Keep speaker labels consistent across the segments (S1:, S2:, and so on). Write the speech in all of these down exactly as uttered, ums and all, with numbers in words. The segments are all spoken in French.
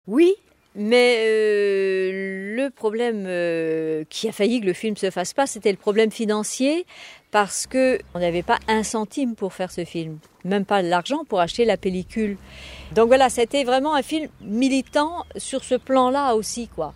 S1: Oui, mais euh, le problème euh, qui a failli que le film se fasse pas, c'était le problème financier, parce qu'on n'avait pas un centime pour faire ce film, même pas l'argent pour acheter la pellicule. Donc voilà, c'était vraiment un film militant sur ce plan-là aussi, quoi.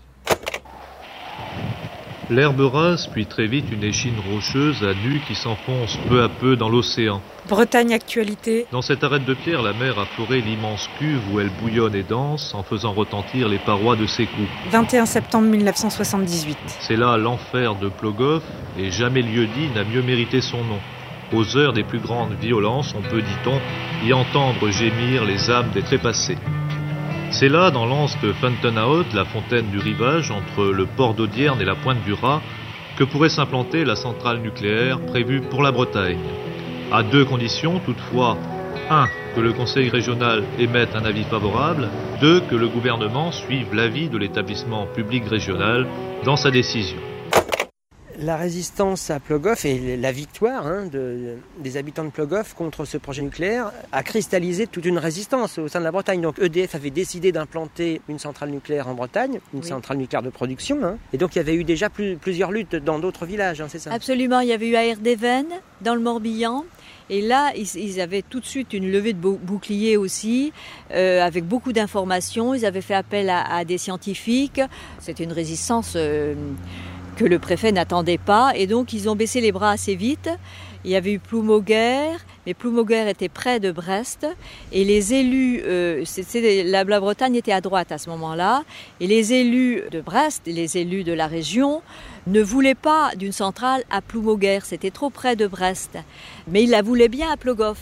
S2: L'herbe rase, puis très vite une échine rocheuse à nu qui s'enfonce peu à peu dans l'océan.
S3: Bretagne Actualité.
S2: Dans cette arête de pierre, la mer a foré l'immense cuve où elle bouillonne et danse en faisant retentir les parois de ses coups.
S3: vingt et un septembre mille neuf cent soixante-dix-huit.
S2: C'est là l'enfer de Plogoff et jamais lieu-dit n'a mieux mérité son nom. Aux heures des plus grandes violences, on peut, dit-on, y entendre gémir les âmes des trépassés. C'est là, dans l'anse de Fontenoy, la fontaine du rivage, entre le port d'Audierne et la pointe du Raz, que pourrait s'implanter la centrale nucléaire prévue pour la Bretagne. À deux conditions, toutefois. Un, que le conseil régional émette un avis favorable. Deux, que le gouvernement suive l'avis de l'établissement public régional dans sa décision.
S4: La résistance à Plogoff et la victoire hein, de, des habitants de Plogoff contre ce projet nucléaire a cristallisé toute une résistance au sein de la Bretagne. Donc E D F avait décidé d'implanter une centrale nucléaire en Bretagne, une oui. centrale nucléaire de production. Hein. Et donc il y avait eu déjà plus, plusieurs luttes dans d'autres villages, hein, c'est ça ?
S1: Absolument, il y avait eu à Erdevenne, dans le Morbihan. Et là, ils, ils avaient tout de suite une levée de boucliers aussi, euh, avec beaucoup d'informations. Ils avaient fait appel à, à des scientifiques. C'était une résistance... Euh, que le préfet n'attendait pas, et donc ils ont baissé les bras assez vite. Il y avait eu Ploumoguer, mais Ploumoguer était près de Brest, et les élus, euh, c'était, la, la Bretagne était à droite à ce moment-là, et les élus de Brest, les élus de la région, ne voulaient pas d'une centrale à Ploumoguer, c'était trop près de Brest, mais ils la voulaient bien à Plogoff.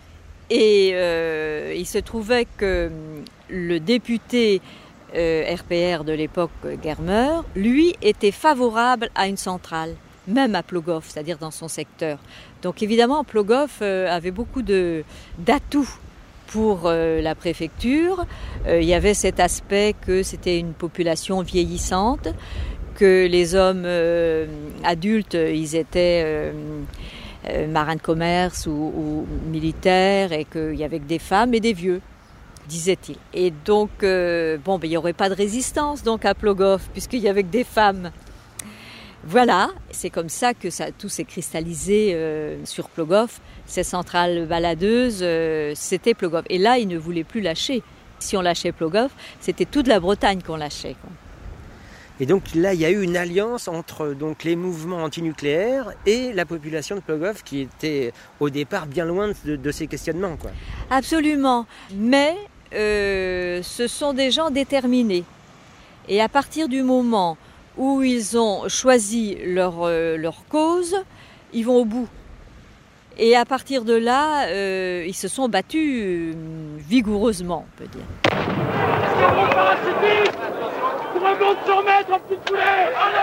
S1: Et euh, il se trouvait que le député Euh, R P R de l'époque, Germer, lui était favorable à une centrale, même à Plogoff, c'est-à-dire dans son secteur. Donc évidemment, Plogoff euh, avait beaucoup de, d'atouts pour euh, la préfecture. Euh, il y avait cet aspect que c'était une population vieillissante, que les hommes euh, adultes, ils étaient euh, euh, marins de commerce ou, ou militaires, et qu'il y avait que des femmes et des vieux, disait-il. Et donc, euh, bon, ben, il n'y aurait pas de résistance donc à Plogoff, puisqu'il n'y avait que des femmes. Voilà, c'est comme ça que ça, tout s'est cristallisé euh, sur Plogoff. Ces centrales baladeuses, euh, c'était Plogoff. Et là, ils ne voulaient plus lâcher. Si on lâchait Plogoff, c'était toute la Bretagne qu'on lâchait, quoi.
S4: Et donc là, il y a eu une alliance entre donc, les mouvements antinucléaires et la population de Plogoff qui était au départ bien loin de, de ces questionnements, quoi.
S1: Absolument, mais euh, ce sont des gens déterminés. Et à partir du moment où ils ont choisi leur, euh, leur cause, ils vont au bout. Et à partir de là, euh, ils se sont battus euh, vigoureusement, on peut dire.
S5: Pour un bon de cent mètres, un petit poulet.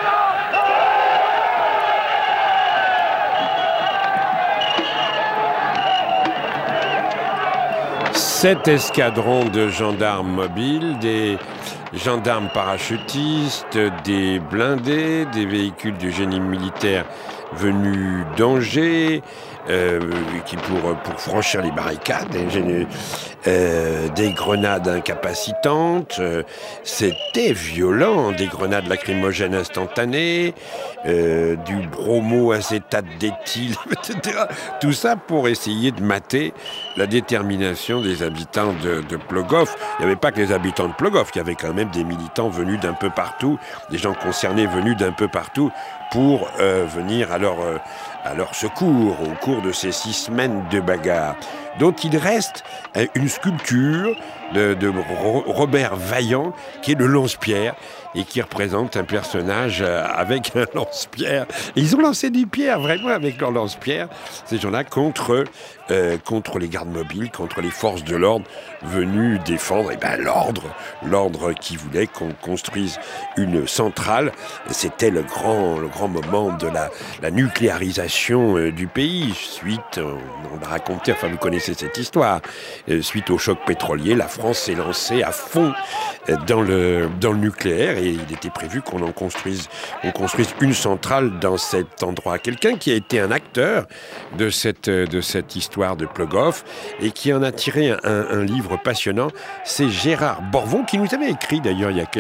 S6: Sept escadrons de gendarmes mobiles, des gendarmes parachutistes, des blindés, des véhicules du génie militaire venus d'Angers, euh, qui pour, pour franchir les barricades, des, euh, des grenades incapacitantes, euh, c'était violent, des grenades lacrymogènes instantanées, euh, du bromo acétate d'éthyle, et cetera. Tout ça pour essayer de mater la détermination des habitants de, de Plogoff. Il n'y avait pas que les habitants de Plogoff, il y avait quand même des militants venus d'un peu partout, des gens concernés venus d'un peu partout pour euh, venir à leur, euh, à leur secours au cours de ces six semaines de bagarre. Donc il reste euh, une sculpture de, de Robert Vaillant qui est le lance-pierre et qui représente un personnage euh, avec un lance-pierre. Et ils ont lancé des pierres vraiment avec leur lance-pierre, ces gens-là, contre, euh, contre les gardes mobiles, contre les forces de l'ordre venues défendre eh ben, l'ordre, l'ordre qui voulait qu'on construise une centrale. C'était le grand, le grand moment de la, la nucléarisation euh, du pays. Suite, on, on a raconté, enfin vous connaissez connaissez cette histoire. Euh, suite au choc pétrolier, la France s'est lancée à fond euh, dans le, dans le nucléaire et il était prévu qu'on en construise, on construise une centrale dans cet endroit. Quelqu'un qui a été un acteur de cette, de cette histoire de Plogoff et qui en a tiré un, un livre passionnant, c'est Gérard Borvon, qui nous avait écrit d'ailleurs il y a quelques